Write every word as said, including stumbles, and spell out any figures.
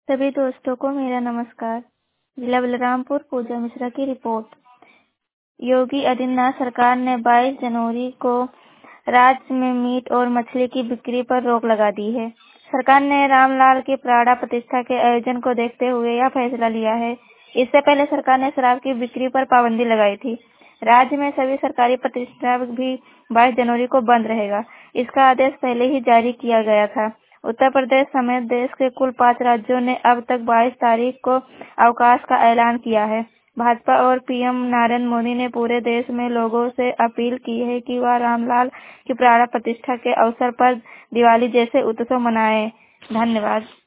सभी दोस्तों को मेरा नमस्कार। जिला बलरामपुर पूजा मिश्रा की रिपोर्ट। योगी आदित्यनाथ सरकार ने बाईस जनवरी को राज्य में मीट और मछली की बिक्री पर रोक लगा दी है। सरकार ने रामलाल की प्राण प्रतिष्ठा के आयोजन को देखते हुए यह फैसला लिया है। इससे पहले सरकार ने शराब की बिक्री पर पाबंदी लगाई थी। राज्य में सभी सरकारी प्रतिष्ठान भी बाईस जनवरी को बंद रहेगा। इसका आदेश पहले ही जारी किया गया था। उत्तर प्रदेश समेत देश के कुल पांच राज्यों ने अब तक बाईस तारीख को अवकाश का ऐलान किया है। भाजपा और पीएम नरेंद्र मोदी ने पूरे देश में लोगों से अपील की है कि वह रामलाल की प्राण प्रतिष्ठा के अवसर पर दिवाली जैसे उत्सव मनाएं। धन्यवाद।